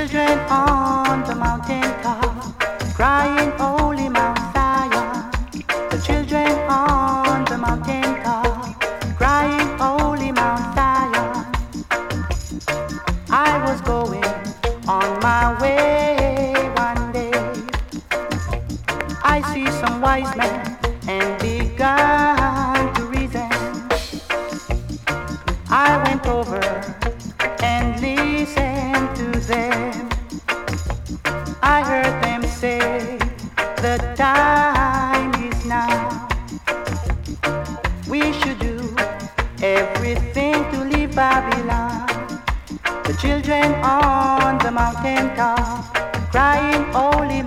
children on the mountain top, crying holy Mount Zion. The children on the mountain top, crying holy Mount Zion. I was going on my way one day. I see some wise men and began to reason. I went over and listened to them. I heard them say, the time is now. We should do everything to leave Babylon. The children on the mountain top, crying holy